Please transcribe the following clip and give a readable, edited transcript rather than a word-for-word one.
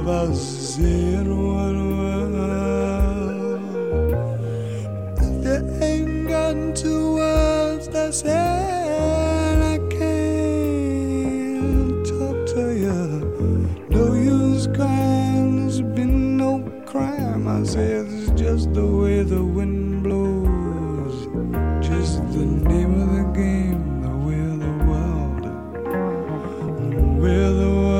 about saying one word. There ain't gotten two words that said I can't talk to you. No use crying, there's been no crime. I said it's just the way the wind